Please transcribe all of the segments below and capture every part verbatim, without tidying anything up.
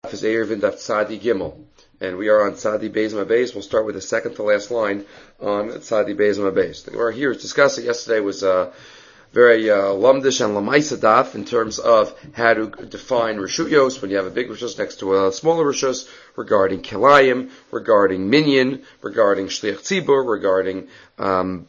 Is Erevin Daf Tzadi Gimel, and we are on Tzadi Beis Mabeis. We'll start with the second to last line on Tzadi Beis Mabeis. The Gemara here is discussing. Yesterday was uh, very uh, lumdish and lamaisa daf in terms of how to define reshuyos when you have a big reshus next to a smaller reshus, regarding kilayim, regarding minyan, regarding shliach tzibur, regarding um,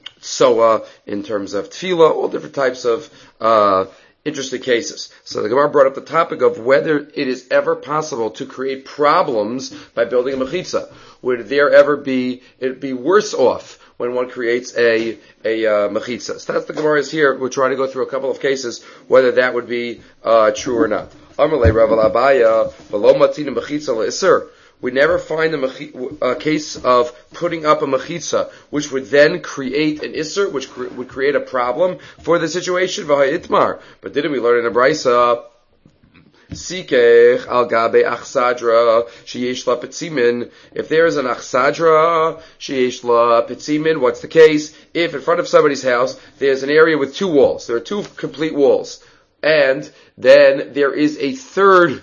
soa in terms of tefillah, all different types of uh, interesting cases. So the Gemara brought up the topic of whether it is ever possible to create problems by building a mechitza. Would there ever be, it be worse off when one creates a, a, uh, mechitza? So that's the Gemara is here. We're trying to go through a couple of cases, whether that would be, uh, true or not. Amalei Rav Abaya, v'lo matzina mechitza le'isur. We never find a, mechi- a case of putting up a mechitza, which would then create an isser, which cre- would create a problem for the situation. V'ha'itmar. But didn't we learn in the Brisa? Sikech al gabe achsadra sheyesh la petzimin. If there is an achsadra sheyesh la petzimin, what's the case? If in front of somebody's house there's an area with two walls, there are two complete walls, and then there is a third.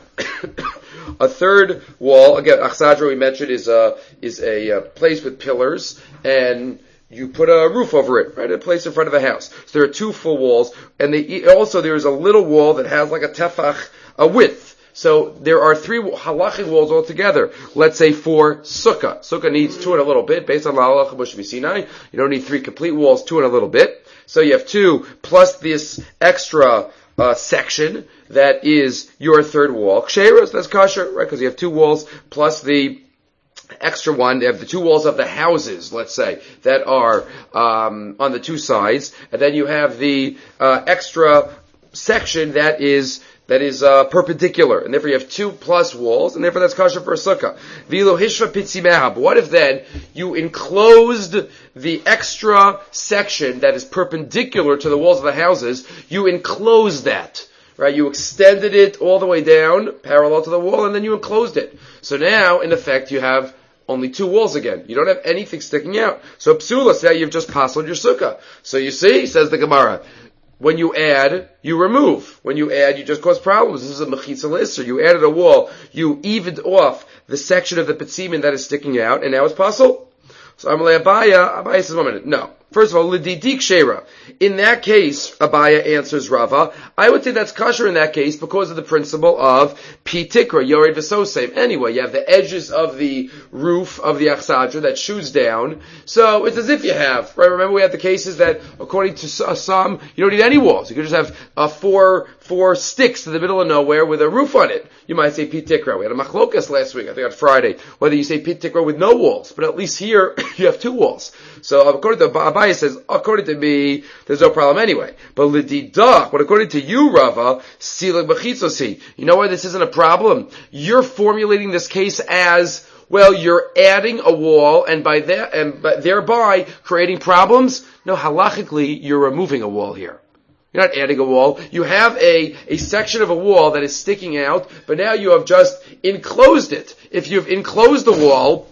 A third wall, again, achsadra we mentioned is a, is a, a place with pillars, and you put a roof over it, right? A place in front of a house. So there are two full walls, and they, also there is a little wall that has like a tefach, a width. So there are three halachic walls altogether. Let's say for sukkah. Sukkah needs two and a little bit, based on la halacha b'shvi Sinai. You don't need three complete walls, two and a little bit. So you have two, plus this extra Uh, section that is your third wall. Ksheros, that's kosher, right? Because you have two walls plus the extra one. You have the two walls of the houses, let's say, that are um, on the two sides, and then you have the uh, extra section that is that is uh, perpendicular, and therefore you have two plus walls, and therefore that's kosher for a sukkah. V'lo hishva pitzimehab. What if then you enclosed the extra section that is perpendicular to the walls of the houses? You enclosed that, right? You extended it all the way down, parallel to the wall, and then you enclosed it. So now, in effect, you have only two walls again. You don't have anything sticking out. So psula, say you've just pasaled your sukkah. So you see, says the Gemara, when you add, you remove. When you add, you just cause problems. This is a mechitza l'isser. You added a wall. You evened off the section of the petzimin that is sticking out, and now it's pasul. So Amalei Abaya, Abaya says, one minute. No. First of all, l'didik sheira. In that case, Abaya answers Rava, I would say that's kosher in that case because of the principle of pi tikra, yored v'sosem. Anyway, you have the edges of the roof of the achsadra that shoots down. So it's as if you have, right? Remember we had the cases that, according to some, you don't need any walls. You could just have uh, four, four sticks in the middle of nowhere with a roof on it. You might say pi tikra. We had a machlokas last week, I think on Friday, whether you say pi tikra with no walls. But at least here, you have two walls. So according to Abaya, says, according to me, there's no problem anyway. But l'didah, but according to you, Rava, silag b'chitzosi. You know why this isn't a problem? You're formulating this case as, well, you're adding a wall, and by that, and by, thereby creating problems. No, halachically, you're removing a wall here. You're not adding a wall. You have a, a section of a wall that is sticking out, but now you have just enclosed it. If you've enclosed the wall,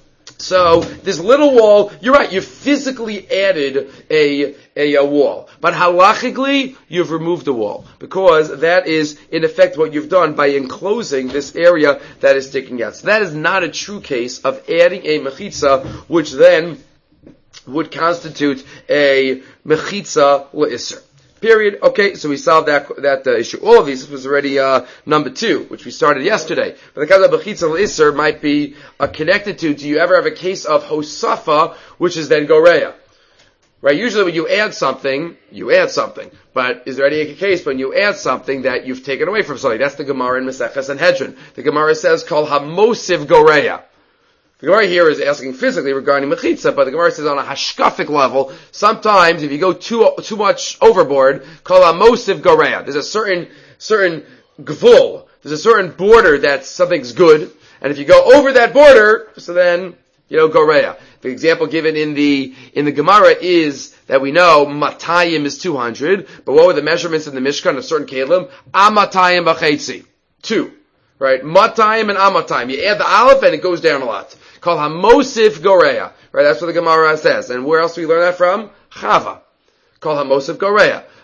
so this little wall, you're right, you physically added a, a, a wall. But halachically, you've removed the wall. Because that is, in effect, what you've done by enclosing this area that is sticking out. So that is not a true case of adding a mechitza, which then would constitute a mechitza l'isser. Period. Okay, so we solved that that uh, issue. All of these, this was already uh, number two, which we started yesterday. But the case of bechitza l'isser might be uh, connected to, do you ever have a case of hosafa, which is then goreya? Right, usually when you add something, you add something. But is there any case when you add something that you've taken away from something? That's the Gemara in Maseches Sanhedrin. The Gemara says, called hamosiv goreya. The Gemara here is asking physically regarding mechitza, but the Gemara says on a hashkafic level, sometimes if you go too too much overboard, kol hamosiv goreya. There's a certain certain gvul, there's a certain border that something's good, and if you go over that border, so then you know goreya. The example given in the in the Gemara is that we know matayim is two hundred, but what were the measurements in the Mishkan of certain kelim? Amatayim b'chetzi, two, right? Matayim and amatayim. You add the aleph and it goes down a lot. Called hamosif goreya. Right, that's what the Gemara says. And where else do we learn that from? Chava. Called hamosif goreya.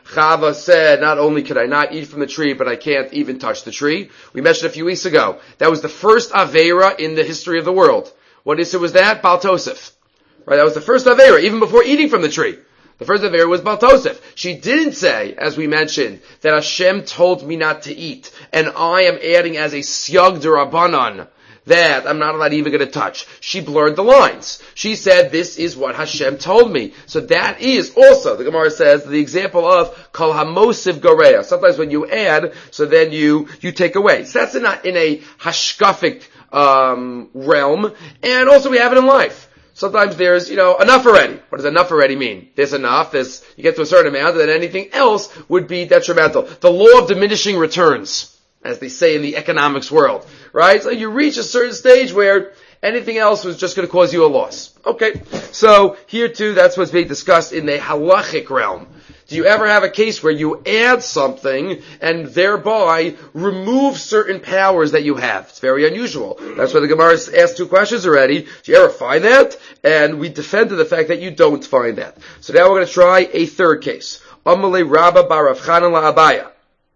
Chava said, not only could I not eat from the tree, but I can't even touch the tree. We mentioned a few weeks ago. That was the first Aveira in the history of the world. What Issa was that? Baal Tosef. Right, that was the first Aveira, even before eating from the tree. The first Aveira was Baal Tosef. She didn't say, as we mentioned, that Hashem told me not to eat, and I am adding as a Siyag D'Rabbanan, that I'm not allowed even going to touch. She blurred the lines. She said, this is what Hashem told me. So that is also, the Gemara says, the example of Kol HaMosiv Goreya. Sometimes when you add, so then you, you take away. So that's in a, in a hashkafic, um, realm. And also we have it in life. Sometimes there's, you know, enough already. What does enough already mean? There's enough, there's, you get to a certain amount, and then anything else would be detrimental. The law of diminishing returns, as they say in the economics world, right? So you reach a certain stage where anything else was just going to cause you a loss. Okay, so here too, that's what's being discussed in the halachic realm. Do you ever have a case where you add something and thereby remove certain powers that you have? It's very unusual. That's why the Gemara asked two questions already. Do you ever find that? And we defended the fact that you don't find that. So now we're going to try a third case. Amalei Rabba bar Rav Chanan la'Abaya.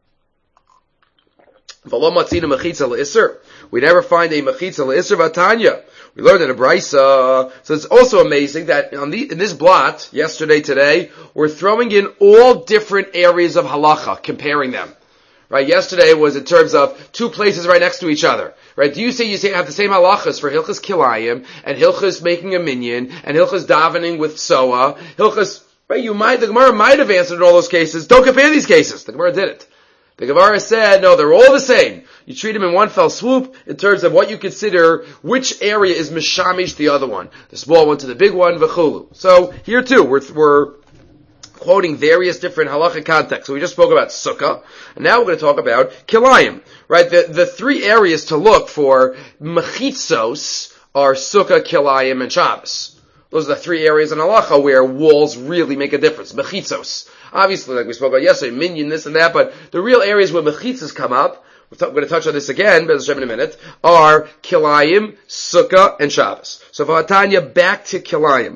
We never find a mechitza le'isr v'atanya. We learned in a brisa. So it's also amazing that on the, in this blot, yesterday, today, we're throwing in all different areas of halacha, comparing them. Right? Yesterday was in terms of two places right next to each other. Right? Do you say you say have the same halachas for hilchas kilayim and hilchas making a minyan and hilchas davening with soa? Hilchas, right? You might, the Gemara might have answered in all those cases. Don't compare these cases. The Gemara didn't. The Gemara said, no, they're all the same. You treat them in one fell swoop in terms of what you consider which area is mishamish the other one. The small one to the big one, v'chulu. So here too, we're, we're quoting various different halachic contexts. So we just spoke about sukkah, and now we're going to talk about kilayim. Right? The, the three areas to look for mechitzos are sukkah, kilayim, and Shabbos. Those are the three areas in halacha where walls really make a difference. Mechitzos. Obviously, like we spoke about yesterday, minyan, this and that, but the real areas where mechitzos come up, we're going to touch on this again, but in a minute, are kilayim, sukkah, and Shabbos. So for Hatanya, back to kilayim.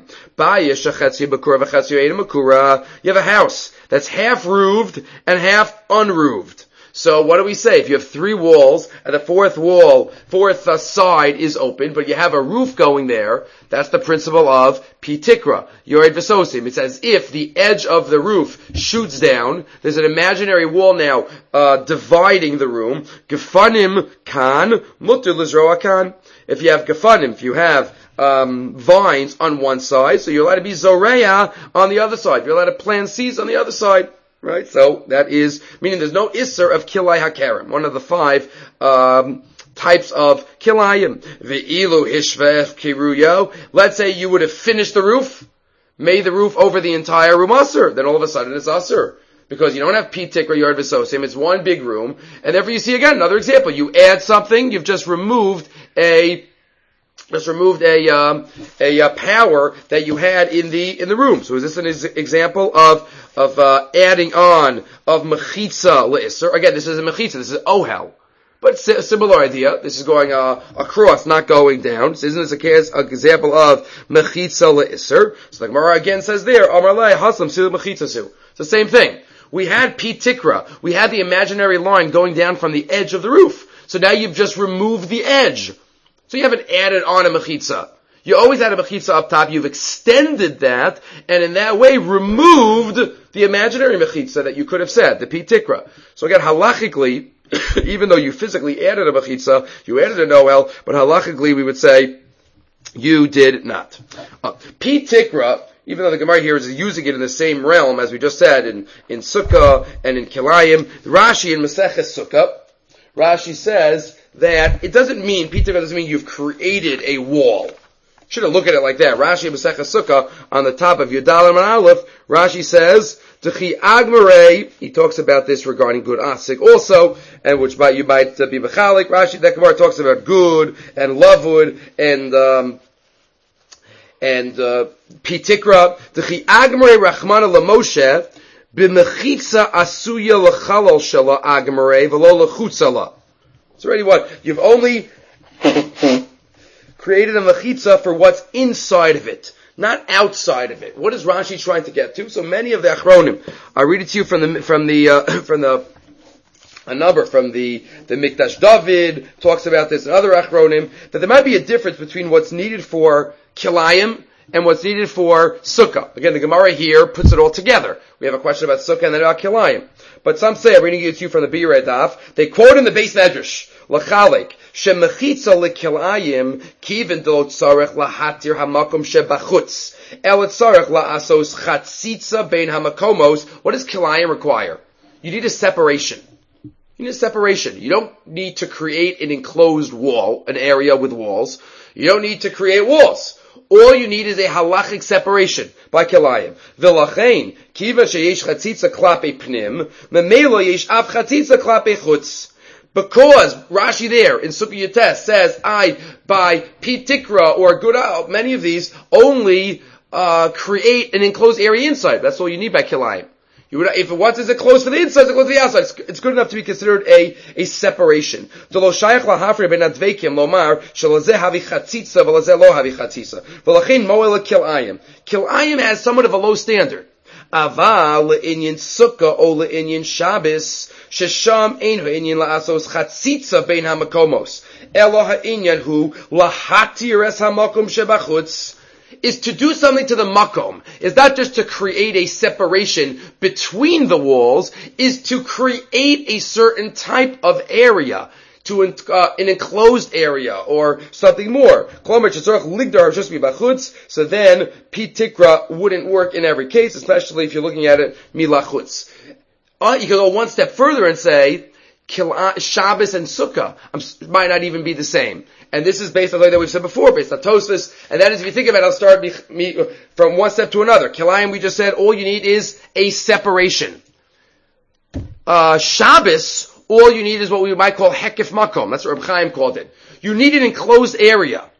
You have a house that's half roofed and half unroofed. So what do we say? If you have three walls, and the fourth wall, fourth uh, side is open, but you have a roof going there, that's the principle of pitikra, yored v'sosim. It's as if the edge of the roof shoots down. There's an imaginary wall now uh, dividing the room. Gefanim kan, mutter lizroa kan. If you have gefanim, if you have um, vines on one side, so you're allowed to be zoreya on the other side. You're allowed to plant seeds on the other side. Right, so that is, meaning there's no isser of kilai hakarim, one of the five um, types of kilayim. Ve'ilu hishvef kiruyo. Let's say you would have finished the roof, made the roof over the entire room usser, then all of a sudden it's usser. Because you don't have pitik or yard v'sosim, it's one big room, and therefore you see again, another example. You add something, you've just removed a Just removed a um, a uh, power that you had in the in the room. So is this an ex- example of of uh, adding on of mechitza le'isser? Again, this is a mechitza. This is ohel, but it's a similar idea. This is going uh, across, not going down. So isn't this a case, an example of mechitza le'isser? So the Gemara again says there, Amar lei haslam sil mechitzasu. It's the same thing. We had pitikra. We had the imaginary line going down from the edge of the roof. So now you've just removed the edge. So you haven't added on a mechitza. You always had a mechitza up top. You've extended that, and in that way removed the imaginary mechitza that you could have said, the pitikra. So again, halachically, even though you physically added a mechitza, you added a noel, but halachically we would say you did not. Uh, pitikra, even though the Gemara here is using it in the same realm as we just said in in Sukkah and in Kilayim, Rashi in Maseches Sukkah, Rashi says that it doesn't mean, Pitikra doesn't mean you've created a wall. Should have looked at it like that. Rashi Maseches Sukkah on the top of Yudalim and Aleph, Rashi says, T'chi agmarei, he talks about this regarding good asik also, and which might, you might uh, be mechalik. Rashi, that Gemara talks about good and lavud and, um, and, uh, Pitikra. T'chi agmarei rachmana l'Moshe, b'mechitza asuya l'chalal shela agmarei v'lo l'chutza la. It's already what? You've only created a mechitza for what's inside of it, not outside of it. What is Rashi trying to get to? So many of the Achronim, I read it to you from the from the uh, from the a number from the the Mikdash David talks about this and other Achronim, that there might be a difference between what's needed for Kilayim and what's needed for Sukkah. Again, the Gemara here puts it all together. We have a question about Sukkah and then about Kilayim. But some say, I'm reading it to you from the Biurei Daf, they quote in the Beis Medrash, L'chalek, Shemechitza l'Kilayim, Kivin d'lo tzarech lahatir hamakom shebachutz, el tzarech la'asos chatzitza bein hamakomos. What does Kilayim require? You need a separation. You need a separation. You don't need to create an enclosed wall, an area with walls. You don't need to create walls. All you need is a halachic separation by kilayim. V'lachein, kiva sheyesh chatzitza klape pnim, memelo yesh av chatzitza klape chutz. Because Rashi there in Sukkah Yates says, I, by Pitikra or Gura, many of these only uh, create an enclosed area inside. That's all you need by kilayim. You would, if it once is it close to the inside, it's close to the outside. It's, it's good enough to be considered a, a separation. So lo shayach lahafri ben adveikim lomar shalazeh havi chatzitza v'lazeh lo havi chatzitza. V'lachin moel kilayim. Kilayim has somewhat of a low standard. Aval le'inyin sukkah o le'inyin Shabbos shesham ein ha'inyin la'asos chatzitza bein hamakomos. Elo ha'inyan hu lahatir es hamakom shebachutz. Is to do something to the makom, is not just to create a separation between the walls, is to create a certain type of area, to uh, an enclosed area, or something more. So then, pitikra wouldn't work in every case, especially if you're looking at it milachutz. Uh, you can go one step further and say, Shabbos and Sukkah might not even be the same. And this is based on the way that we've said before, based on Tosfos. And that is, if you think about it, I'll start me, me, from one step to another. Kilayim, we just said, all you need is a separation. Uh, Shabbos, all you need is what we might call hekif makom. That's what Reb Chaim called it. You need an enclosed area.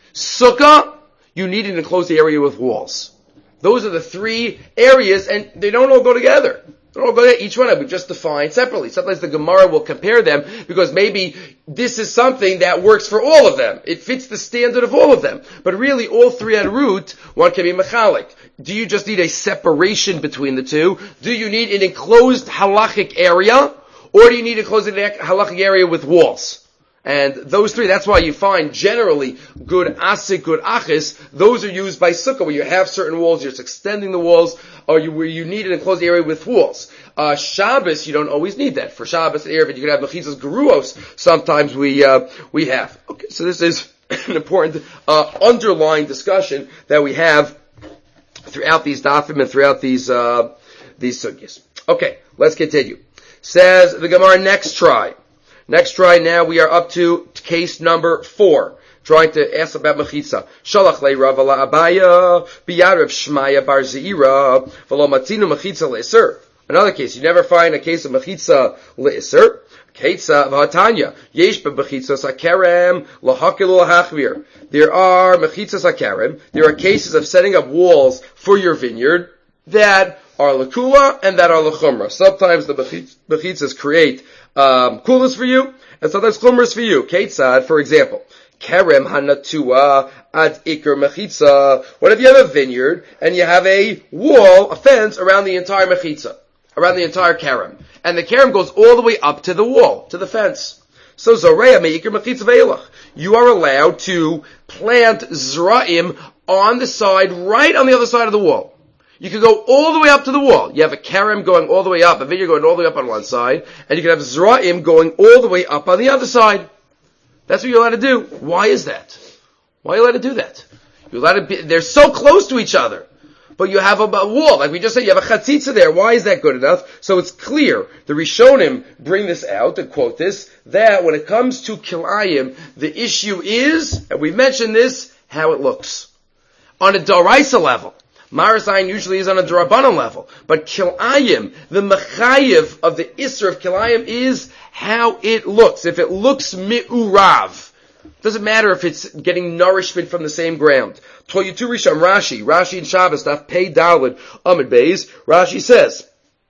Sukkah, you need an enclosed area with walls. Those are the three areas, and they don't all go together. They're all good. Each one of them we just define separately. Sometimes the Gemara will compare them because maybe this is something that works for all of them. It fits the standard of all of them. But really, all three at root, one can be mechalik. Do you just need a separation between the two? Do you need an enclosed halachic area? Or do you need an enclosed halachic area with walls? And those three, that's why you find generally good asik, good achis, those are used by sukkah, where you have certain walls, you're just extending the walls, or you, where you need an enclosed area with walls. Uh, Shabbos, you don't always need that. For Shabbos and Erev, you can have mechitzas geruos, sometimes we, uh, we have. Okay, so this is an important, uh, underlying discussion that we have throughout these dafim and throughout these, uh, these sugyas. Okay, let's continue. Says the Gemara, next try. Next try now, we are up to case number four. Trying to ask about mechitza. Shalach le Rav ala Abaya, biyarav Shmaya bar Zeira, v'lo matinu mechitza le'isur. Another case, you never find a case of mechitza le'isur. Ketza v'hatanya, yesh b'mechitzas hakerem, l'hakil l'hachvir. There are mechitzas hakerem, there are cases of setting up walls for your vineyard that are l'kula and that are l'chumra. Sometimes the mechitzas create Um, kulas for you, and sometimes chumras for you. Ketzad, for example, kerem hanatua ad ikar mechitza. What if you have a vineyard and you have a wall, a fence around the entire mechitza, around the entire kerem, and the kerem goes all the way up to the wall, to the fence. So zoreya meikar mechitza veilach. You are allowed to plant zra'im on the side, right on the other side of the wall. You can go all the way up to the wall. You have a kerem going all the way up, a vineyard going all the way up on one side, and you can have zra'im going all the way up on the other side. That's what you're allowed to do. Why is that? Why are you allowed to do that? You're allowed to be, they're so close to each other, but you have a, a wall. Like we just said, you have a chatzitza there. Why is that good enough? So it's clear. The Rishonim bring this out, to quote this, that when it comes to kilayim, the issue is, and we've mentioned this, how it looks. On a Doraisa level, Marasayin usually is on a Darabanan level. But Kilayim, the Mechayiv of the Isser of Kilayim is how it looks. If it looks mi'urav, doesn't matter if it's getting nourishment from the same ground. Toyutu Risham Rashi, Rashi in Shabbos, Daf Pei Daled, Amid Beis, Rashi says,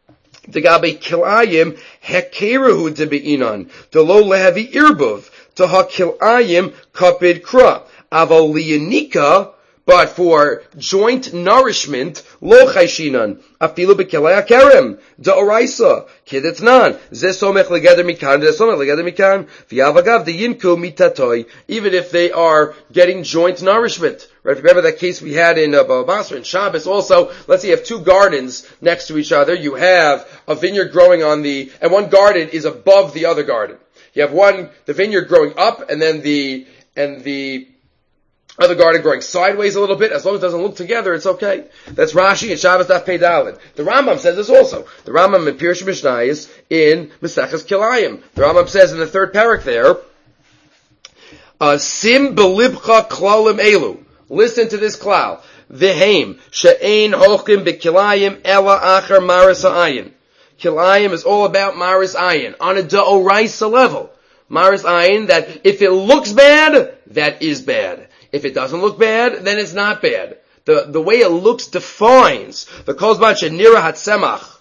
Degabe Kilayim Hekerehu Debe'inan, Delo Lehevi Irbuv, Taha Kilayim Kapid Kra, Aval Liyanika, But for joint nourishment, lo chayshinan, afilu bekelei hakerem, da'oraisa, kidetnan, ze somech legeder mikan, ze somech legeder mikan, v'yavagav deyinku mitatoi, even if they are getting joint nourishment. Right? Remember that case we had in uh, Bava Basra and Shabbos also. Let's say you have two gardens next to each other. You have a vineyard growing on the, and one garden is above the other garden. You have one, the vineyard growing up, and then the, and the, other garden growing sideways a little bit. As long as it doesn't look together, it's okay. That's Rashi and Shabbos Daf Pei Daled. The Rambam says this also. The Rambam in Pirush Mishnayos in Maseches Kilayim. The Rambam says in the third parak there, uh, Sim belibcha klalim elu. Listen to this klal. V'heim she'ein hochim bekilayim ela acher maris ha'ayin. Kilayim is all about maris ayin on a da'oraisa level. Maris ayin, that if it looks bad, that is bad. If it doesn't look bad, then it's not bad. The the way it looks defines. The kozban shenira hatsemach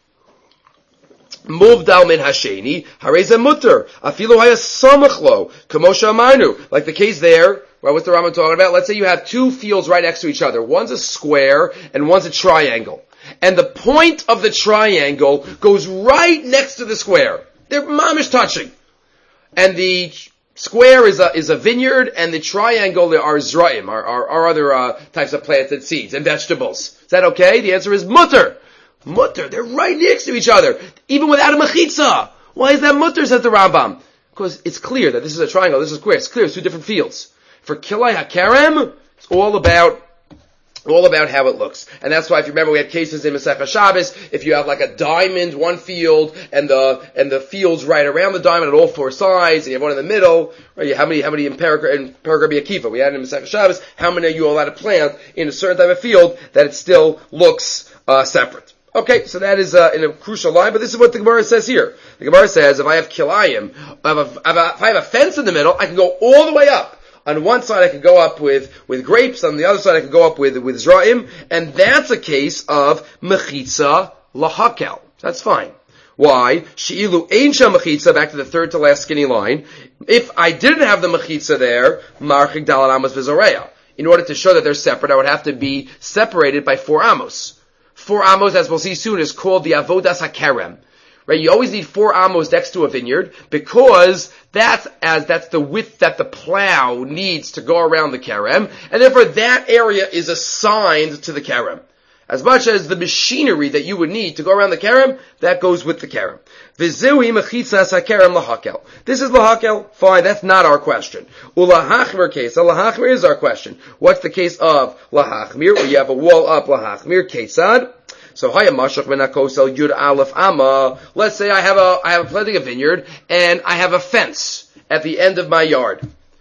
muvdal min hasheni hareza mutter afilu haya samach lo kamosha amarnu. Like the case there. Right, what's the Rambam talking about? Let's say you have two fields right next to each other. One's a square and one's a triangle. And the point of the triangle goes right next to the square. They're mamish touching. And the square is a, is a vineyard, and the triangle are zra'im, are, are, are other uh, types of planted seeds and vegetables. Is that okay? The answer is mutter. Mutter. They're right next to each other, even without a mechitza. Why is that mutter, says the Rambam? Because it's clear that this is a triangle, this is a square. It's clear, it's two different fields. For kilai hakerem, it's all about all about how it looks. And that's why, if you remember, we had cases in Masechah Shabbos, if you have like a diamond, one field, and the, and the fields right around the diamond at all four sides, and you have one in the middle, right? How many, how many in Paragraph, in Paragraph Akiva? We had in Masechah Shabbos, how many are you allowed to plant in a certain type of field that it still looks, uh, separate? Okay, so that is, uh, in a crucial line, but this is what the Gemara says here. The Gemara says, if I have kilayim, if I have a, if I have a fence in the middle, I can go all the way up. On one side I could go up with, with grapes, on the other side I could go up with, with zra'im, and that's a case of mechitza lahakel. That's fine. Why? She'ilu ein sham mechitza, back to the third to last skinny line. If I didn't have the mechitza there, marchik dalal amos v'zoreya. In order to show that they're separate, I would have to be separated by four amos. Four amos, as we'll see soon, is called the avodas hakerem. Right, you always need four amos next to a vineyard because that's as that's the width that the plow needs to go around the kerem, and therefore that area is assigned to the kerem. As much as the machinery that you would need to go around the kerem, that goes with the kerem. V'zehui mechitzas hakerem lahakel. This is lahakel. Fine, that's not our question. Ulahachmir case. Lahachmir is our question. What's the case of lahachmir? Where you have a wall up lahachmir kesad. So haya mashach benakosel yud aleph ama. Let's say I have a I have a planting a vineyard and I have a fence at the end of my yard,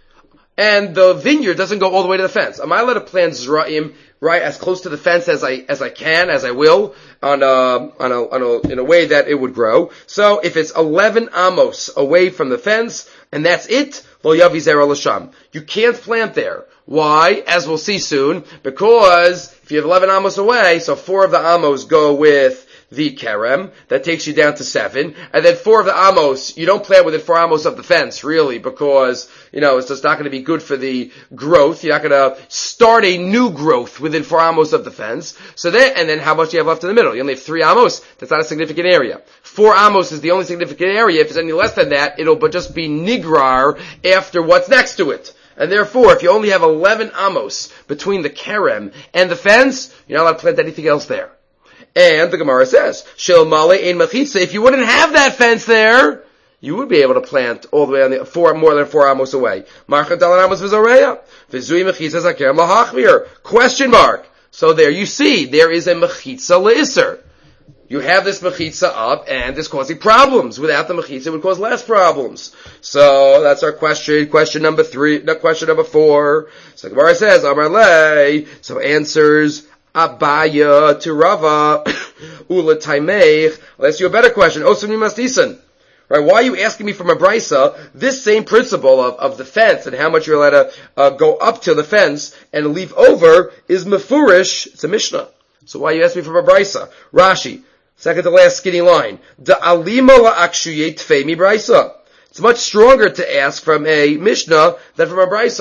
and the vineyard doesn't go all the way to the fence. Am I allowed to plant zra'im right as close to the fence as I as I can, as I will, on a on a, on a in a way that it would grow? So if it's eleven amos away from the fence and that's it, lo yavi zera l'sham. You can't plant there. Why? As we'll see soon, because if you have eleven amos away, so four of the amos go with the kerem, that takes you down to seven, and then four of the amos, you don't plant within four amos of the fence, really, because, you know, it's just not going to be good for the growth. You're not going to start a new growth within four amos of the fence. So then, and then how much do you have left in the middle? You only have three amos. That's not a significant area. Four amos is the only significant area. If it's any less than that, it'll but just be nigrar after what's next to it. And therefore, if you only have eleven amos between the kerem and the fence, you're not allowed to plant anything else there. And the Gemara says, Shel male ein mechitza, if you wouldn't have that fence there, you would be able to plant all the way on the four, more than four amos away. Marchat dalan amos v'zoreya. V'zui mechitza zakerem lahachmir. Question mark. So there you see, there is a mechitza le'isser. You have this mechitza up, and it's causing problems. Without the mechitza, it would cause less problems. So that's our question. Question number three. No, question number four. So the Gemara says, Amar lei. So answers Abaya to Rava Ula Taimeich. I'll ask you a better question. Osum Mastisan. Right? Why are you asking me from a brisa this same principle of, of the fence and how much you're allowed to uh, go up to the fence and leave over is mefurish. It's a Mishnah. So why are you asking me from a brisa? Rashi. Second to last skinny line. Da'alima la'akshuyet fei mi brisa. It's much stronger to ask from a Mishnah than from a brisa.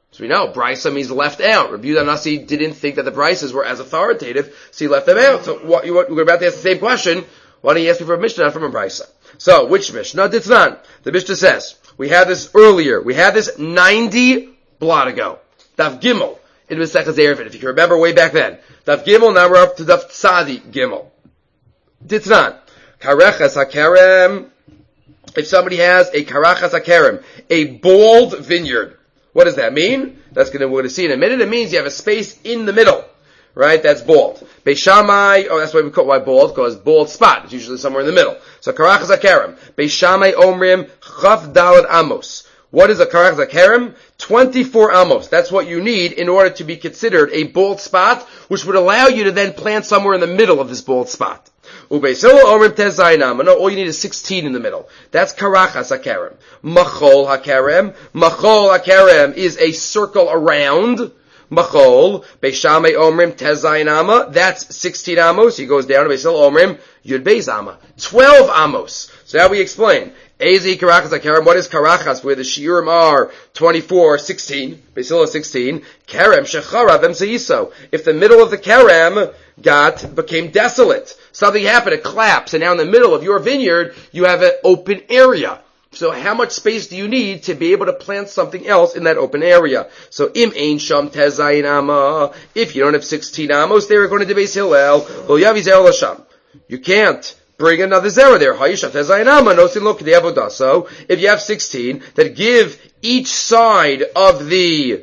So we know Brisa means left out. Rabbi Yehuda Nasi didn't think that the Brisas were as authoritative, so he left them out. So what you we're about to ask the same question. Why don't you ask me for a Mishnah, not from a Brisa? So which Mishnah? Ditznan. The Mishnah says we had this earlier. We had this ninety blot ago. Daf Gimel in Masechtas Eruvin. If you can remember way back then. Daf Gimel. Now we're up to Daf Tzadi Gimel. Ditznan. Karachas HaKerem. If somebody has a Karachas HaKerem, a bald vineyard. What does that mean? That's gonna, we're going to see in a minute. It means you have a space in the middle, right? That's bald. Beis Shammai, oh, that's why we call why bald, because bald spot is usually somewhere in the middle. So karachas hakerem. Beis Shammai omrim chaf dalad amos. What is a karachas hakerem? twenty-four amos. That's what you need in order to be considered a bald spot, which would allow you to then plant somewhere in the middle of this bald spot. Ubeis Hillel omrim tezayin. No, all you need is sixteen in the middle. That's karachas hakerem. Machol hakerem. Machol hakerem is a circle around. Machol. Beis Shammai omrim tezayin ama. That's sixteen amos. He goes down to Beis Hillel omrim yud beis ama. twelve amos. So now we explain. Ezi karachas hakerem. What is karachas? Where the shiurim are twenty-four, sixteen. Beis Hillel sixteen. Kerem shecharav emseiso. If the middle of the kerem got became desolate. Something happened, it collapsed, and now in the middle of your vineyard, you have an open area. So how much space do you need to be able to plant something else in that open area? So im ein sham tezayin ama. If you don't have sixteen amos, they're going to Beis Hillel. Lo yavi zera l'sham. You can't bring another zera there. Hayishav tezayin ama. No sin lo k'dei avodah. So if you have sixteen, then give each side of the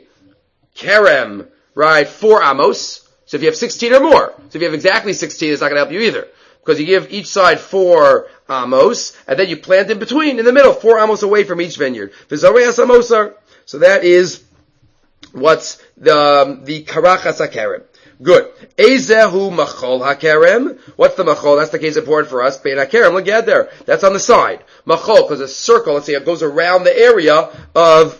kerem, right, four amos. So if you have sixteen or more, so if you have exactly sixteen, it's not going to help you either. Because you give each side four amos, and then you plant in between, in the middle, four amos away from each vineyard. So that is what's the, um, the karachas hakerem. Good. Ezehu machol hakerem. What's the machol? That's the case important for us. Bein hakerem, look at there. That's on the side. Machol, because a circle, let's say it goes around the area of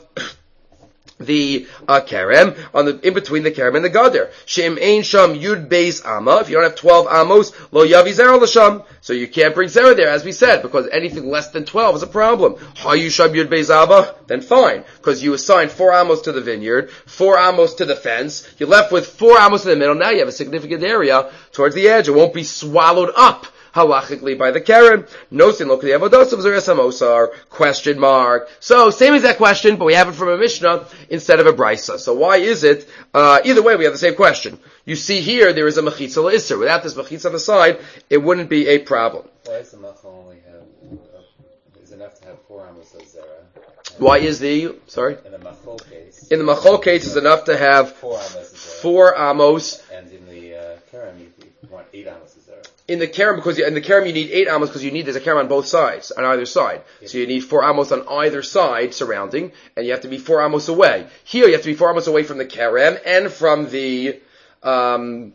the uh, kerem, on the in between the kerem and the gader. Shem ein sham yud beis ama. If you don't have twelve amos, lo yavi zera l'sham. So you can't bring zera there, as we said, because anything less than twelve is a problem. Hayu sham yud beis ama, then fine, because you assigned four amos to the vineyard, four amos to the fence. You're left with four amos in the middle. Now you have a significant area towards the edge. It won't be swallowed up halachically by the keren. No sin lo k'dei avodah zeres hamosar, question mark. So, same exact question, but we have it from a Mishnah instead of a Brisa. So why is it, uh, either way we have the same question. You see here, there is a mechitza l'isser. Without this mechitza on the side, it wouldn't be a problem. Why is the machal only have, uh, is enough to have four amos of zera? Why is the, sorry? In the machal case. In the machal case, it's enough to have four amos of zera. Four amos. And in the, uh, kerem, you want eight amos of zera. In the kerem, because you, in the kerem you need eight amos because you need, there's a kerem on both sides, on either side. Yes. So you need four amos on either side surrounding, and you have to be four amos away. Here you have to be four amos away from the kerem and from the, um,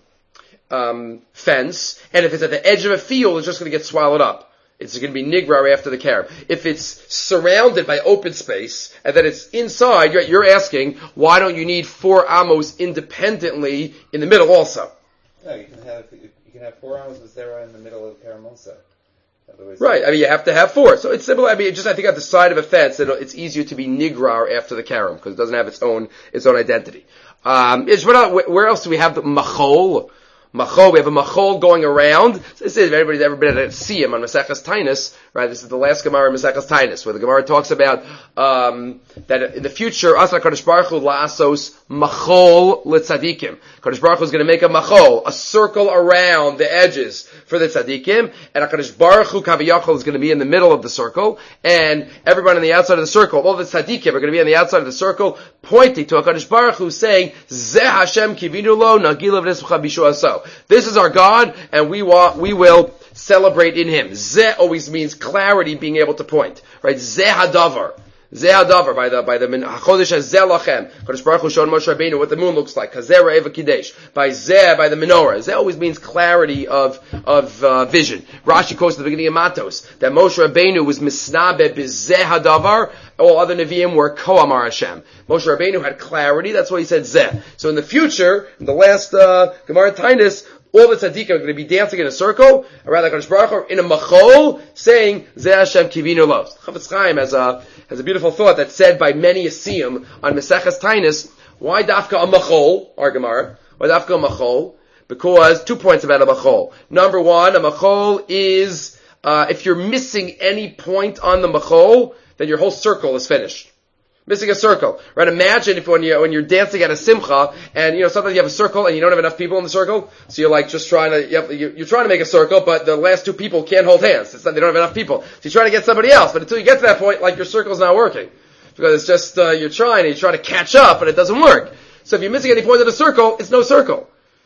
um, fence, and if it's at the edge of a field, it's just going to get swallowed up. It's going to be nigrar after the kerem. If it's surrounded by open space, and then it's inside, you're, you're asking, why don't you need four amos independently in the middle also? No, you can have, you can have four amos of zera in the middle of kerem also. Right, I mean, you have to have four. So it's similar, I mean, it just, I think at the side of a fence, it's easier to be nigrar after the kerem, because it doesn't have its own, its own identity. Um, where else do we have the machol? Machol, we have a machol going around. So this is, if anybody's ever been at a siyum on Maseches Tainus, right, this is the last Gemara in Maseches Tainus, where the Gemara talks about, um, that in the future, Asa Kadosh Baruch Hu la'asos machol l'tzadikim. Kadosh Baruch Hu is going to make a machol, a circle around the edges for the tzadikim, and Kadosh Baruch Hu Kaviyachol is going to be in the middle of the circle, and everyone on the outside of the circle, all the tzadikim are going to be on the outside of the circle, pointing to Kadosh Baruch Hu saying, Zeh Hashem kivinu lo, nagilav nesmucha bishu aso. This is our God, and we want, we will celebrate in Him. Zeh always means clarity, being able to point. Right? Zeh hadavar. Zeh hadavar, by the, by the, HaChodesh HaZeh lachem. Kadosh Baruch Hu showed Moshe Rabbeinu what the moon looks like. Kazeh Re'eva Kidesh. By Zeh, by the menorah. Zeh always means clarity of, of, uh, vision. Rashi quotes at the beginning of Matos, that Moshe Rabbeinu was misnabe b'zeh hadavar. All other Nevi'im were Koamar Hashem. Moshe Rabbeinu had clarity, that's why he said Zeh. So in the future, in the last, uh, Gemara Tainus, all the tzaddikim are going to be dancing in a circle around the Kadosh Baruch Hu in a machol, saying Zeh Hashem kivinu lo. Chafetz Chaim has a has a beautiful thought that's said by many a siyum on Maseches Tainus. Why dafka a machol? Our Gemara. Why dafka a machol? Because two points about a machol. Number one, a machol is uh, if you're missing any point on the machol, then your whole circle is finished. Missing a circle, right? Imagine if when you when you're dancing at a simcha, and you know sometimes you have a circle and you don't have enough people in the circle, so you're like just trying to you have, you're trying to make a circle, but the last two people can't hold hands. It's not, they don't have enough people, so you're trying to get somebody else. But until you get to that point, like your circle's not working because it's just uh, you're trying and you're trying to catch up, but it doesn't work. So if you're missing any point of the circle, it's no circle.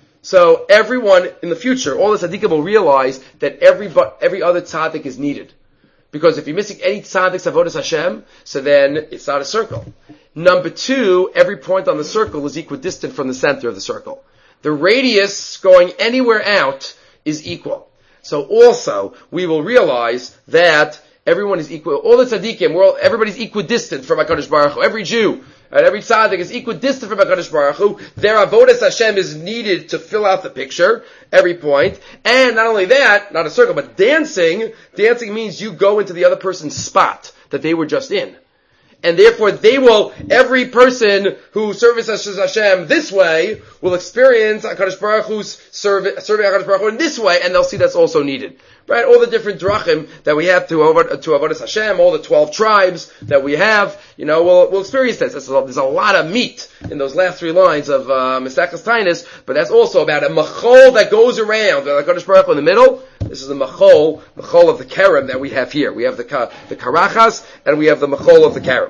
So everyone in the future, all the tzaddikim will realize that every every other tzaddik is needed. Because if you're missing any tzaddik's avodas Hashem, so then it's not a circle. Number two, every point on the circle is equidistant from the center of the circle. The radius going anywhere out is equal. So also, we will realize that everyone is equal. All the tzaddikim, we're all, everybody's equidistant from HaKadosh Baruch Hu. Every Jew, and every tzaddik is equidistant from HaKadosh Baruch Hu. Their avodas Hashem is needed to fill out the picture, every point. And not only that, not a circle, but dancing. Dancing means you go into the other person's spot that they were just in. And therefore they will, every person who services Hashem this way will experience HaKadosh Baruch Hu's serving HaKadosh Baruch Hu in this way, and they'll see that's also needed. Right? All the different drachim that we have to to avodas Hashem, all the twelve tribes that we have, you know, we'll, we'll experience this. There's a, there's a lot of meat in those last three lines of uh, Maseches Taanis, but that's also about a machol that goes around. Like HaKadosh Baruch Hu in the middle. This is the machol, machol of the kerem that we have here. We have the the karachas, and we have the machol of the kerem.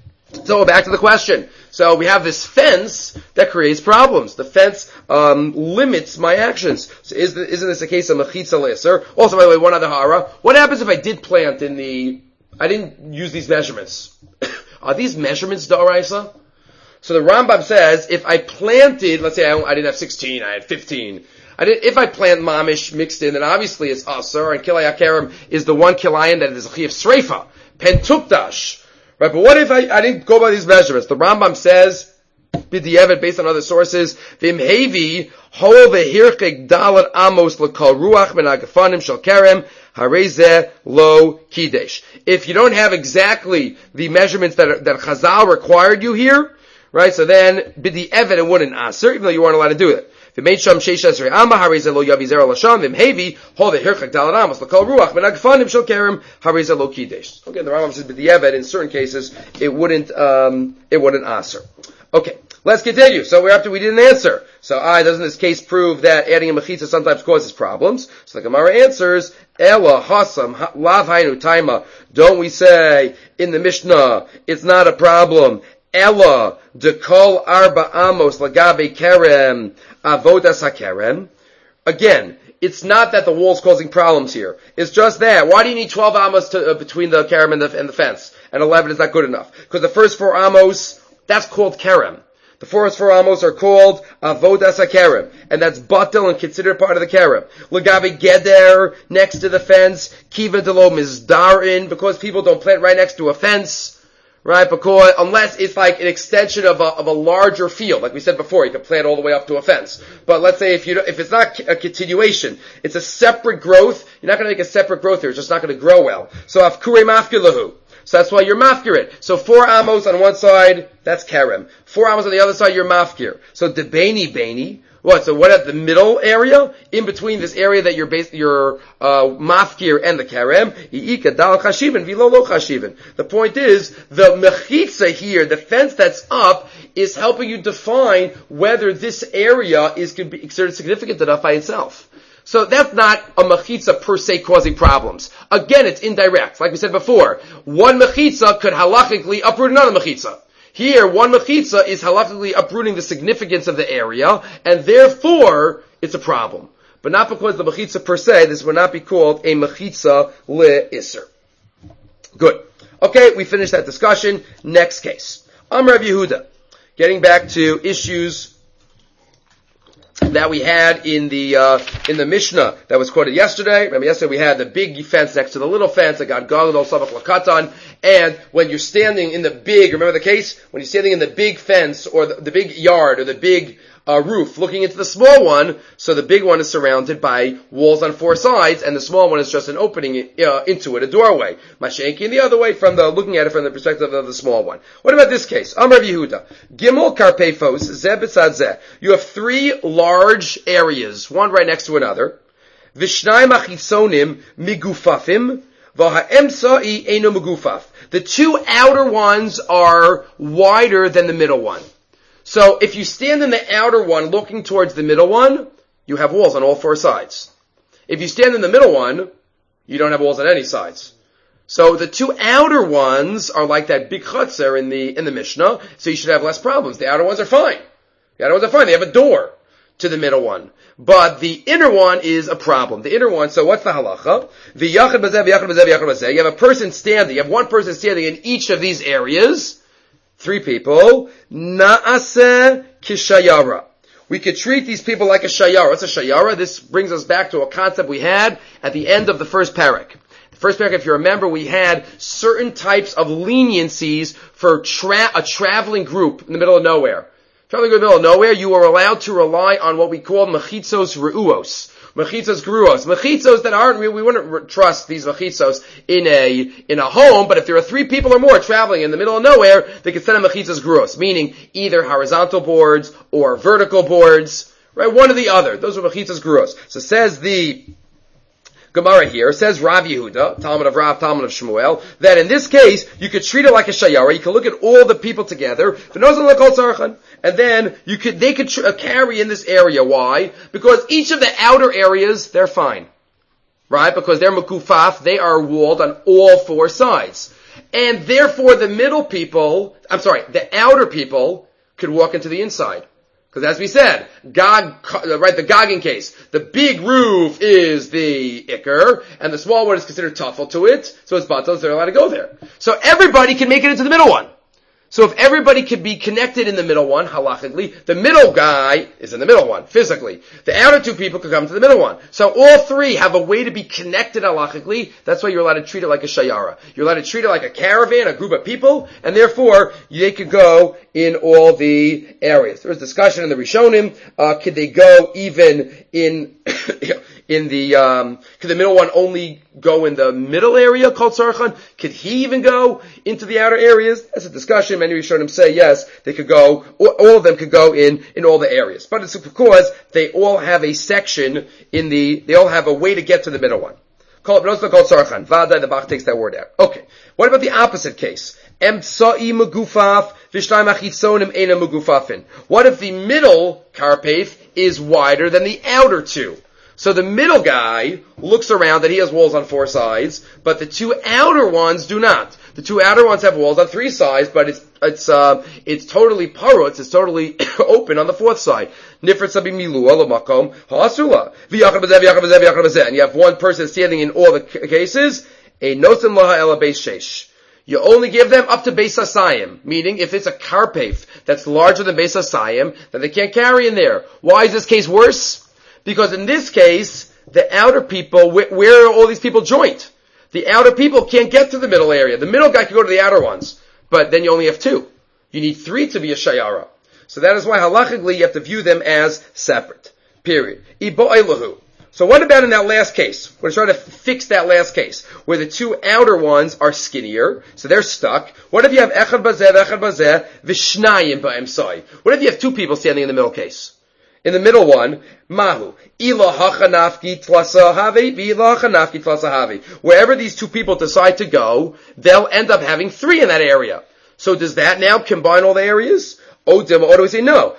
So back to the question. So we have this fence that creates problems. The fence um, limits my actions. So is the, isn't this a case of mechitza leser? Also, by the way, one other hara. What happens if I did plant in the? I didn't use these measurements. Are these measurements d'oraisa? So the Rambam says if I planted, let's say I, I didn't have sixteen, I had fifteen. I did, if I plant mamish mixed in, then obviously it's asur, and kilay hakerem is the one kilayin that is a chiyuv sreifa, pentukdash. Right, but what if I, I didn't go by these measurements? The Rambam says, b'di'evet, based on other sources, v'imhevi hol v'hirchik dalat amos l'kol ruach min ha'gefanim shel kerem harezeh lo kidesh. If you don't have exactly the measurements that that Chazal required you here, right? So then b'di'evet it wouldn't answer, even though you weren't allowed to do it. Okay, the Rambam says, but the Eved, in certain cases, it wouldn't, um, it wouldn't answer. Okay, let's continue. So we're after we didn't answer. So, I, doesn't this case prove that adding a mechitza sometimes causes problems? So the Gemara answers, Ela hasam lav hainu taima. Don't we say in the Mishnah, it's not a problem. Ella dekol arba amos lagabe kerem avodas hakerem. Again, it's not that the wall's causing problems here. It's just that. Why do you need twelve amos to, uh, between the kerem and the, and the fence? And eleven is not good enough. Because the first four amos, that's called kerem. The first four amos are called avodas hakerem. And that's batel and considered part of the kerem. Lagabe geder, next to the fence. Kiva delo mizdarin, because people don't plant right next to a fence. Right, because unless it's like an extension of a of a larger field, like we said before, you can plant all the way up to a fence. But let's say if you if it's not a continuation, it's a separate growth. You're not going to make a separate growth here; it's just not going to grow well. So afkure mafkilahu. So that's why you're mafkir it. So four amos on one side, that's kerem. Four amos on the other side, you're mafkir. So debeni beni. What? So what at the middle area? In between this area that you're based, your, uh, mafkir and the karem, yi'ika dal chashivin, vilo lo chashivin. The point is, the mechitza here, the fence that's up, is helping you define whether this area is considered significant enough by itself. So that's not a mechitza per se causing problems. Again, it's indirect. Like we said before, one mechitza could halachically uproot another mechitza. Here, one mechitza is halachically uprooting the significance of the area, and therefore, it's a problem. But not because the mechitza per se, this would not be called a mechitza le-isser. Good. Okay, we finished that discussion. Next case. Amar Rav Yehuda. Getting back to issues that we had in the uh, in the Mishnah that was quoted yesterday. Remember, yesterday we had the big fence next to the little fence that got gadol sabach lakatan. And when you're standing in the big, remember the case when you're standing in the big fence or the, the big yard or the big a roof looking into the small one, so the big one is surrounded by walls on four sides, and the small one is just an opening uh, into it, a doorway. Mashenki, and the other way, from the looking at it from the perspective of the small one. What about this case? Amar Yehuda, Gimel Karpefos Zeh B'tzad Zeh. You have three large areas, one right next to another. Vishnayim Achitzonim Migufafim V'ha'emsa'i Eino Migufaf. The two outer ones are wider than the middle one. So if you stand in the outer one looking towards the middle one, you have walls on all four sides. If you stand in the middle one, you don't have walls on any sides. So the two outer ones are like that big chutzner in the in the Mishnah, so you should have less problems. The outer ones are fine. The outer ones are fine. They have a door to the middle one. But the inner one is a problem. The inner one, so what's the halacha? The yachad bazeh, yachad bazeh, yachad bazeh. You have a person standing, you have one person standing in each of these areas. Three people. Na'aseh kishayara. We could treat these people like a shayara. What's a shayara? This brings us back to a concept we had at the end of the first parak. The first parak, if you remember, we had certain types of leniencies for tra- a traveling group in the middle of nowhere. Traveling in the middle of nowhere, you are allowed to rely on what we call mechitzos ru'uos. Mechitzos gruos. Mechitzos that aren't, we, we wouldn't re- trust these mechitzos in a, in a home, but if there are three people or more traveling in the middle of nowhere, they can send them mechitzos gruos, meaning either horizontal boards or vertical boards, right? One or the other. Those are mechitzos gruos. So says the Gemara here, says Rav Yehuda, Talmud of Rav, Talmud of Shmuel, that in this case, you could treat it like a shayara. You could look at all the people together, and then you could, they could tr- carry in this area. Why? Because each of the outer areas, they're fine. Right? Because they're mekufaf, they are walled on all four sides. And therefore the middle people, I'm sorry, the outer people could walk into the inside. Because as we said, Gog, right, the Gogging case, the big roof is the Iker, and the small one is considered tuffle to it, so it's batos, they're allowed to go there. So everybody can make it into the middle one. So if everybody could be connected in the middle one, halachically, the middle guy is in the middle one, physically. The outer two people could come to the middle one. So all three have a way to be connected halachically. That's why you're allowed to treat it like a shayara. You're allowed to treat it like a caravan, a group of people, and therefore they could go in all the areas. There was discussion in the Rishonim, uh, could they go even in, in the, um, could the middle one only go in the middle area called Sarchan? Could he even go into the outer areas? That's a discussion. Many Rishonim say yes, they could go, all of them could go in, in all the areas. But it's because they all have a section in the, they all have a way to get to the middle one. Called, but also called Sarchan. Vada, the Bach takes that word out. Okay. What about the opposite case? Emtsa'i megufaf, v'shnayim achitzonim eina megufafin. What if the middle karpef is wider than the outer two? So the middle guy looks around that he has walls on four sides, but the two outer ones do not. The two outer ones have walls on three sides, but it's it's uh, it's totally parutz, it's totally open on the fourth side. Nifrit sabi milua lamakom ha'asula v'yachad b'zeh v'yachad b'zeh v'yachad b'zeh, and you have one person standing in all the cases. A nosim laha ela beis sheish. You only give them up to Beis Hasayim, meaning if it's a karpef that's larger than Beis Hasayim, then they can't carry in there. Why is this case worse? Because in this case, the outer people, where, where are all these people joint? The outer people can't get to the middle area. The middle guy can go to the outer ones, but then you only have two. You need three to be a shayara. So that is why halachically you have to view them as separate. Period. Ibo elahu. So what about in that last case? We're trying to fix that last case, where the two outer ones are skinnier, so they're stuck. What if you have echad bazeh, echad bazeh, v'shnayim ba'emsai? What if you have two people standing in the middle case? In the middle one, mahu, ila hachanafki tlasahavi, v'ila hachanafki tlasahavi. Wherever these two people decide to go, they'll end up having three in that area. So does that now combine all the areas? Or do we say no?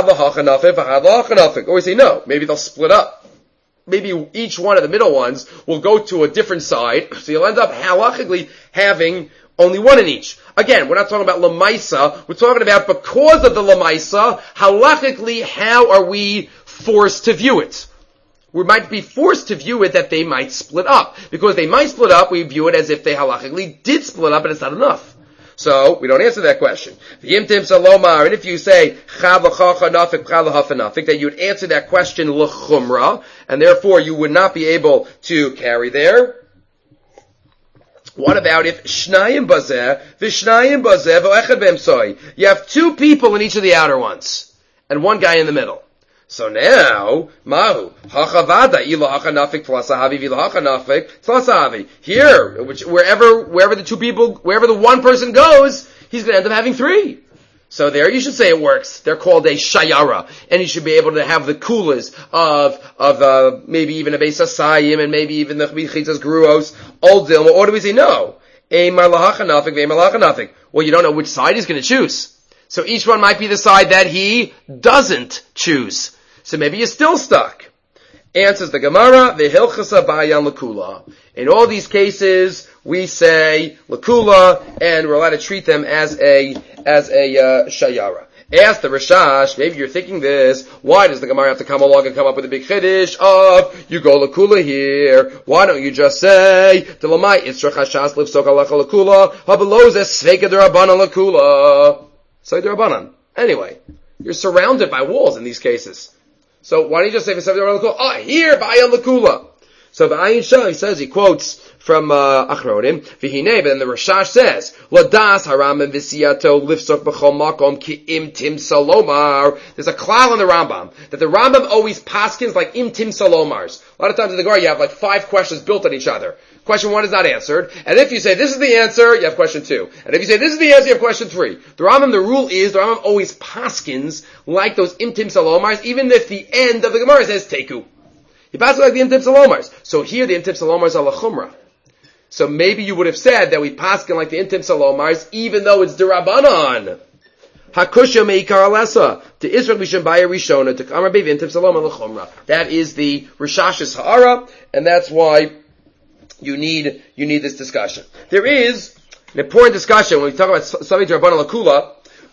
Or we say no. Maybe they'll split up. Maybe each one of the middle ones will go to a different side, so you'll end up halachically having only one in each. Again, we're not talking about lamaisa, we're talking about because of the lamaisa, halachically, how are we forced to view it? We might be forced to view it that they might split up. Because they might split up, we view it as if they halachically did split up, and it's not enough. So, we don't answer that question. And if you say, that you would answer that question l'chumra, and therefore you would not be able to carry there. What about if shnayim bazeh, v'shnayim bazeh, v'echad b'emsoi? You have two people in each of the outer ones. and one guy in the middle. So now, Mahu, Hachavada, Ila Hachanafik, Tlasahavi, Vila Hachanafik, Tlasahavi. Here, which, wherever, wherever the two people, wherever the one person goes, he's going to end up having three. So there you should say it works. They're called a shayara. And you should be able to have the kulas of, of, uh, maybe even a Beis Asayim, and maybe even the Chitzas Gruos, Old Dilma. Or do we say no? A Malachanafik, a Malachanafik. Well, you don't know which side he's going to choose. So each one might be the side that he doesn't choose. So maybe you're still stuck. Answers the Gemara, Vehilchasa Bayan Lakula. In all these cases, we say Lakula, and we're allowed to treat them as a, as a, uh, Shayara. Ask the Rashash, maybe you're thinking this, why does the Gemara have to come along and come up with a big Chiddush of, you go Lakula here, why don't you just say, Delamai Yitzrach Hashas Livsok Alacha Lakula, Habalozes Sveka Derabanan Lakula. Say Derabanan. Anyway, you're surrounded by walls in these cases. So why don't you just say V'sev Derabanan Lakula? Ah, here, Ba'ayan Lakula. So Ba'ayin Shah, he says, he quotes from uh, Achronim, V'hinei, but then the Rashash says, Ladas Haram V'siyato Lifsok B'chol Makom Ki Im Tim Salomar. There's a klal in the Rambam, that the Rambam always paskins like Im Tim Salomars. A lot of times in the Gemara you have like five questions built on each other. Question one is not answered, and if you say this is the answer, you have question two. And if you say this is the answer, you have question three. The Rambam, the rule is, the Rambam always paskins like those Im Tim Salomars, even if the end of the Gemara says Teku. He passes like the Im Tim Salomars. So here the Im Tim Salomars are Lachumra. So maybe you would have said that we paskin like the Intim Salomars, even though it's Derabanan. Hakusha meikar alesa to Israel misham baya rishona to kamar bev Intim Salomar lechumra. That is the Rishash's ha'ara, and that's why you need you need this discussion. There is an important discussion when we talk about Savi Derabanan Lakula.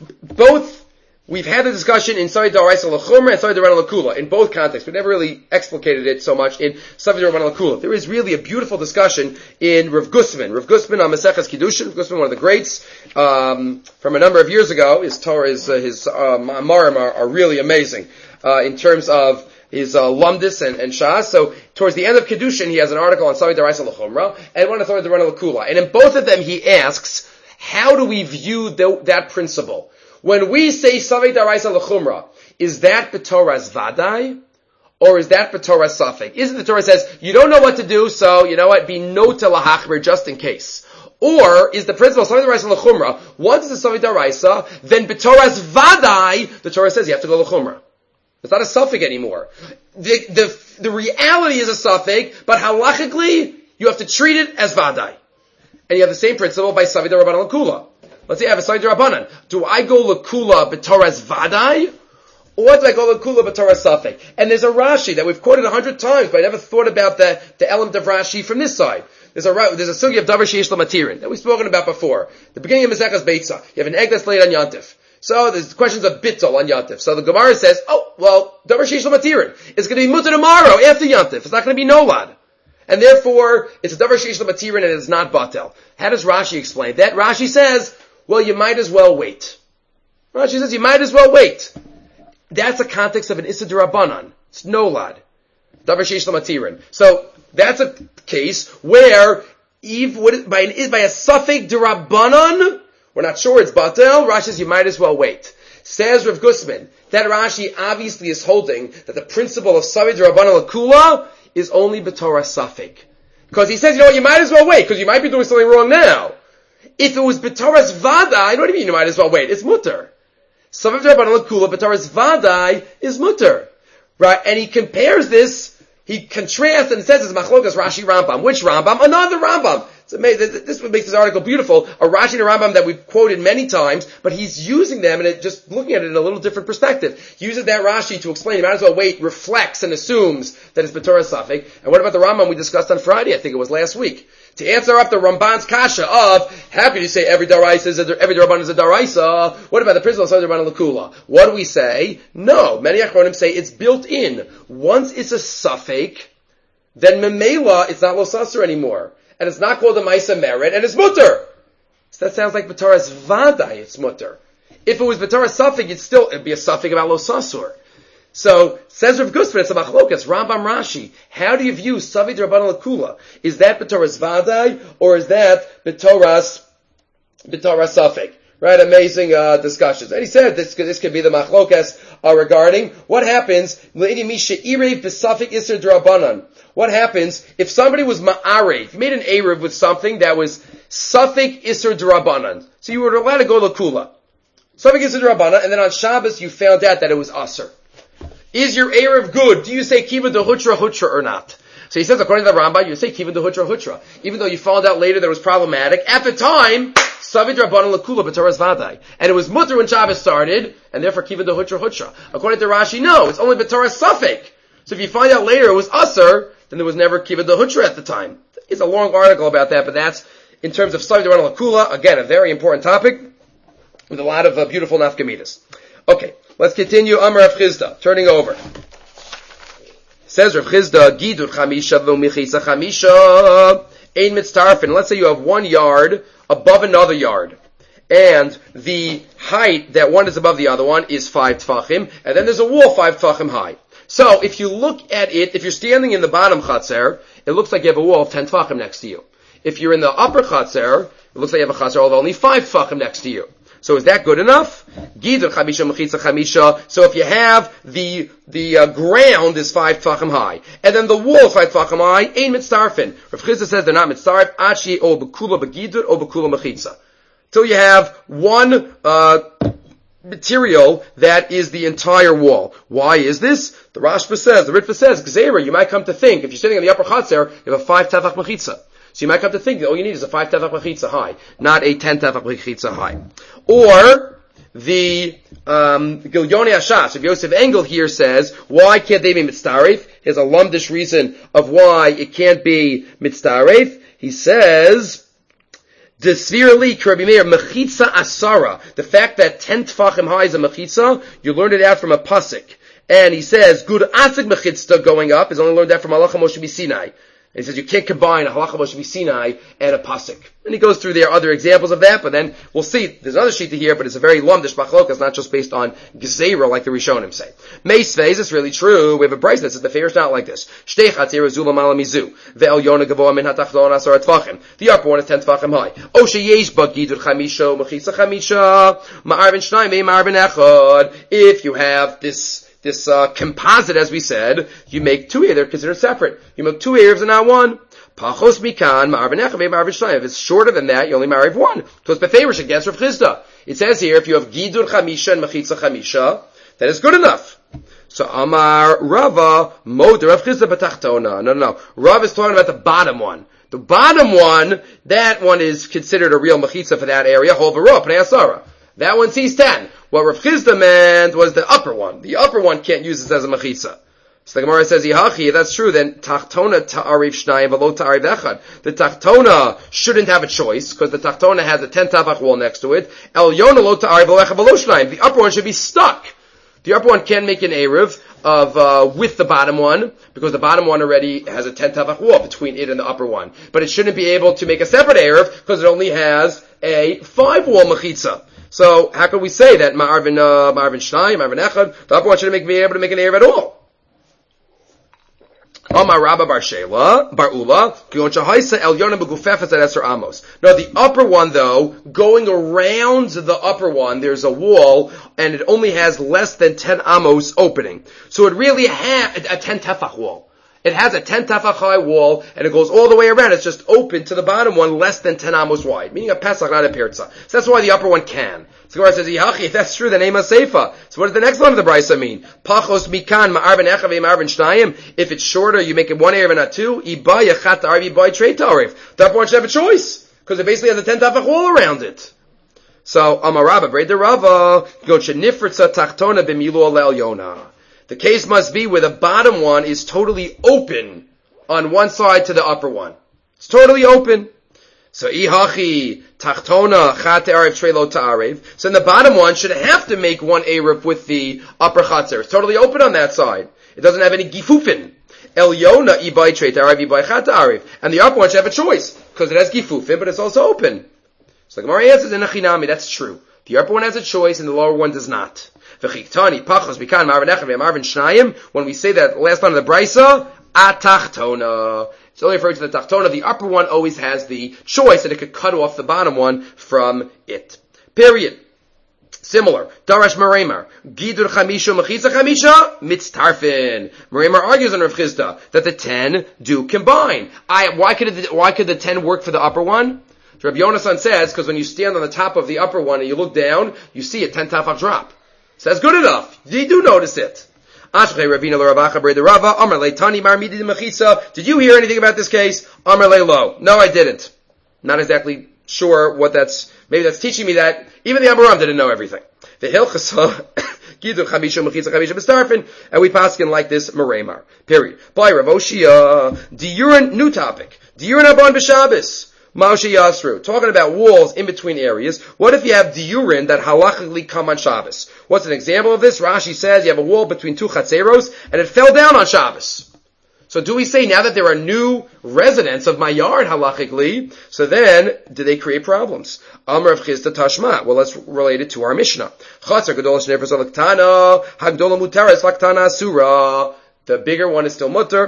Both we've had the discussion in Savi Daraisa Lechumra and Savi Derabanan Lakula in both contexts. We never really explicated it so much in Savi Derabanan Lakula. There is really a beautiful discussion in Rav Gusman. Rav Gusman on Maseches Kiddushin. Rav Gusman, one of the greats, um, from a number of years ago. His Torah, his, uh, his, uh, Marim are, are really amazing, uh, in terms of his, uh, Lumdis and, and Shas. So, towards the end of Kiddushin, he has an article on Savi Daraisa Lechumra and one on Savi Derabanan Lakula. And in both of them, he asks, how do we view the, that principle? When we say Savei Daraisa L'chumra, is that B'Torah's Vadai? Or is that B'Torah's Safek? Isn't the Torah says, you don't know what to do, so, you know what, be nota lahachmer just in case. Or is the principle Savei Daraisa L'chumra, once it's a Savei Daraisa, then B'Torah's Vadai, the Torah says you have to go L'chumra. It's not a Safek anymore. The, the, the reality is a Safek, but halachically, you have to treat it as Vadai. And you have the same principle by Savei Derabanan L'kula. Let's say I have a Savi Derabanan. Do I go L'kula b'Torah's Vadai? Or do I go L'kula b'Torah's Safek? And there's a Rashi that we've quoted a hundred times, but I never thought about the, the element of Rashi from this side. There's a, there's a sugi of Davar Sheish L'Matirin that we've spoken about before. The beginning of Maseches Beitza. You have an egg that's laid on Yantif. So there's questions of bittul on Yantif. So the Gemara says, oh, well, Davar Sheish L'Matirin. It's going to be mutter tomorrow after Yantif. It's not going to be nolad. And therefore, it's a Davar Sheish L'Matirin and it's not batel. How does Rashi explain that? Rashi says, well, you might as well wait. Rashi says you might as well wait. That's a context of an Issa D'Rabbanan. It's nolad. Davar Sheish L'Matirin. So, that's a case where, Eve would, by, an, by a Safek D'Rabbanan, we're not sure it's batel, Rashi says you might as well wait. Says Rav Gusman, that Rashi obviously is holding that the principle of Savi D'Rabbanan L'Kula is only B'Torah Safek. Because he says, you know what, you might as well wait, because you might be doing something wrong now. If it was B'Torah's Vadai, what do you mean you might as well wait? It's mutter. Savi D'Rabbanan L'Kula, B'Torah's Vadai is mutter. Right? And he compares this, he contrasts and says it's Machlokas Rashi Rambam. Which Rambam? Another Rambam. It's amazing. This would make this article beautiful. A Rashi and a Rambam that we've quoted many times, but he's using them and it, just looking at it in a little different perspective. He uses that Rashi to explain, you might as well wait, reflects and assumes that it's B'Torah Safek. And what about the Rambam we discussed on Friday? I think it was last week. To answer up the Ramban's kasha of, how can you say every daraisa is a, every darabanan is a daraisa? What about the principle of Darabanan L'Kula? What do we say? No. Many achronim say it's built in. Once it's a safek, then memela, it's not losasur anymore. And it's not called a Maisa Merit, and it's mutter. So that sounds like B'Torah's Vadai, it's mutter. If it was B'Torah's Safek, it'd still, it'd be a Safek about Losasur. So, says Rav Gusman, it's a Machlokas, Rambam Rashi. How do you view Savi D'Rabbanan L'Kula? Is that B'Torah's Vadai, or is that B'Torah's, B'Torah's Safek? Right, amazing uh, discussions. And he said this this could be the machlokas uh, regarding what happens. What happens if somebody was ma'arev, you made an erev with something that was safek isser d'rabanan. So you were allowed to go lakula. Safek isser d'rabanan, and then on Shabbos you found out that it was aser. Is your erev good? Do you say kiva de hutra hutra or not? So he says, according to the Rambam, you say kiva de hutra hutra. Even though you found out later that it was problematic, at the time, Savid Rabbanan Lakula B'Toras Vadai. And it was mutter when Shabbos started, and therefore kiva de hutra hutra. According to Rashi, no, it's only B'Toras Safek. So if you find out later it was aser, then there was never kiva de hutra at the time. It's a long article about that, but that's, in terms of Savid Rabbanan Lakula, again, a very important topic, with a lot of uh, beautiful nafkamidas. Okay, let's continue. Amar Rav Chizda, turning over. Says Rav Chizda, Gidur Chamisha Lo Michisa Chamisha Ein Mitztarfin. Let's say you have one yard above another yard, and the height that one is above the other one is five tfachim, and then there's a wall five tfachim high. So if you look at it, if you're standing in the bottom chatzer, it looks like you have a wall of ten tfachim next to you. If you're in the upper chatzer, it looks like you have a chatzer of only five tfachim next to you. So is that good enough? Gidur chamisha mechitza chamisha. So if you have the the uh, ground is five tfachim high, and then the wall is five tfachim high, ein mitzarfin. Rav Chizda says they're not mitzarf. Achi o bekula begidur o bekula mechitza. Till you have one uh, material that is the entire wall. Why is this? The Rashba says, the Ritva says, Gzeira, you might come to think, if you're sitting in the upper chatzer, you have a five tefach mechitza. So you might come to think that all you need is a five tefach mechitza high, not a ten tefach mechitza high. Or the um, Gilyonei Hashas, if Yosef Engel here says, why can't they be mitzaref? Here's a lumdish reason of why it can't be mitzaref. He says, Desvirli Rabbi Meir mechitza asara. The fact that ten tefachim high is a mechitza, you learned it out from a pasuk. And he says, good asik mechitza going up is only learned that from Halacha Moshe Sinai. And he says you can't combine a Halacha Moshe Sinai and a pasuk. And he goes through there other examples of that, but then we'll see. There's another sheet here, but it's a very lumdish machlokas, not just based on Gezeira like the Rishonim say. Meisvez, it's really true. We have a brace that says the fair is not like this. Shtei chatzir zula malamizu. Ve'el yona gavoa min hatachton asar tvachim. The upper one is ten tvachim high. O sheyesh ba gidur chamisha, mechitza chamisha, ma'arvin shnayim, ma'arvin echad. If you have this This uh, composite, as we said, you make two erev, they're considered separate. You make two erevs and not one. Pachos mikan, ma'arvin echad, ma'arvin shnayim. If it's shorter than that, you only ma'arv one. So it's beferish against Rav Chizda. It says here, if you have gidur chamisha and mechitza chamisha, that is good enough. So Amar Rava, Moder Rav Chizda b'tachtona. No, no, no. Rav is talking about the bottom one. The bottom one, that one is considered a real mechitza for that area. Hol v'ro, pnei asara. That one sees ten. What Rav Chizda meant was the upper one. The upper one can't use this as a mechitza. So the Gemara says, Yihachi, that's true, then tachtona ta'arif shnayim v'lo ta'arif echad. The tachtona shouldn't have a choice, because the tachtona has a ten tafach wall next to it. El yona lo ta'arif v'lo echad v'lo shnayim. The upper one should be stuck. The upper one can make an erev of, uh, with the bottom one, because the bottom one already has a ten tafach wall between it and the upper one. But it shouldn't be able to make a separate erev, because it only has a five wall mechitza. So how can we say that Ma'arvin uh, Ma'arvin Shnai, Ma'arvin Echad, the upper one shouldn't make, be able to make an erev at all? Amar Rabba Bar Shela, Bar Ula, Kiyon Shahaisa El Yonah Begufefes at Esser Amos. Now the upper one though, going around the upper one, there's a wall, and it only has less than ten amos opening. So it really has a ten tefach wall. It has a ten tefach high wall, and it goes all the way around. It's just open to the bottom one, less than ten amos wide, meaning a pesach, not a pirza. So that's why the upper one can. So the Gemara says, Yihachi, if that's true, then ema seifa. So what does the next line of the brisa mean? Pachos mikan ma'arvin echav ma'arvin shnayim. If it's shorter, you make it one erev and not two. Iba yachat ta'arv, iba trei ta'arv. The upper one should have a choice, because it basically has a ten tefach wall around it. So Amar Rabba, Brei de Rava, go shenifritza tachtona b'milu al yona. The case must be where the bottom one is totally open on one side to the upper one. It's totally open. So ihachi tachtona chat erev trei lo ta'arev. So then the bottom one should have to make one erev with the upper chatzer. It's totally open on that side. It doesn't have any gifufin. El yona ibai trei ta'arev ibai chat ta'arev. And the upper one should have a choice, because it has gifufin, but it's also open. So the Gemara answers in Achinami, that's true. The upper one has a choice and the lower one does not. When we say that last line of the brisa, atachtona. It's only referring to the tachtona. The upper one always has the choice that it could cut off the bottom one from it. Period. Similar. Darash Meremar. Gidur Chamisha Mechitza Chamisha Mitztarfin. Meremar argues on Rav Chisda that the ten do combine. I, why could it, why could the ten work for the upper one? So Rabbi Yonasan says, because when you stand on the top of the upper one and you look down, you see a ten tafach drop. So that's good enough. You do notice it. Did you hear anything about this case? Amar le lo. No, I didn't. Not exactly sure what that's, maybe that's teaching me that even the Amoram didn't know everything. The Hilchasa, Gidur Chamisha Mechitza Chamisha B'Starfin, and we paskin like this Meremar. Period. By Rav Oshia, Diurin, new topic. Diurin Abon B'Shabbos. Moshe Yasru, talking about walls in between areas. What if you have diurin that halachically come on Shabbos? What's an example of this? Rashi says you have a wall between two chatzeros and it fell down on Shabbos. So do we say now that there are new residents of my yard halachically, so then do they create problems? Amar of Chisda Tashma. Well, let's relate it to our Mishnah. Chatzar Gedolah Shnei Persol Laktana, Hagdolah Mutares Laktana Asura. The bigger one is still mutter,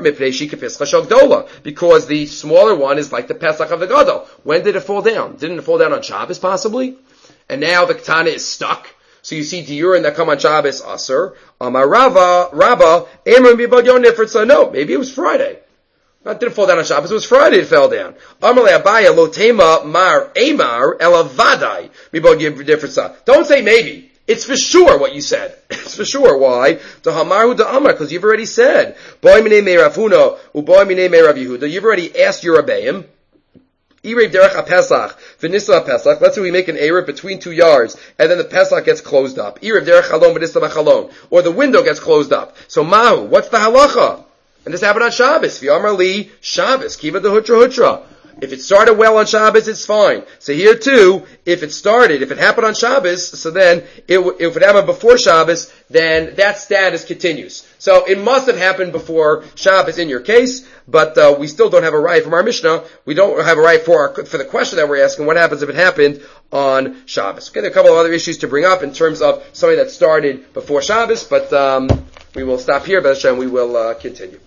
because the smaller one is like the Pesach of the Gadol. When did it fall down? Didn't it fall down on Shabbos possibly? And now the Ketana is stuck. So you see diurin that come on Shabbos, Aser. Amar Rava, Rabba, no, maybe it was Friday. It didn't fall down on Shabbos, it was Friday it fell down. Amar Abaya, lo tema mar emar elavadai, don't say maybe. It's for sure what you said. It's for sure. Why? To hamaru da amar, because you've already said. Boy minei me Rav uboy minei me Rav Yehuda. You've already asked your Rebbeim. Irev derech ha-Pesach, v'nisla ha-Pesach. Let's say we make an Erev between two yards, and then the Pesach gets closed up. Irev derech halom v'nisla ha-Chalon. Or the window gets closed up. So mahu, what's the halacha? And this happened on Shabbos. V'yamar li, Shabbos, kiva de hutra hutra. If it started well on Shabbos, it's fine. So here too, if it started, if it happened on Shabbos, so then, it, if it happened before Shabbos, then that status continues. So it must have happened before Shabbos in your case, but uh, we still don't have a right from our Mishnah. We don't have a right for our, for the question that we're asking, what happens if it happened on Shabbos? Okay, there are a couple of other issues to bring up in terms of something that started before Shabbos, but um, we will stop here, B'Hashem, we will uh, continue.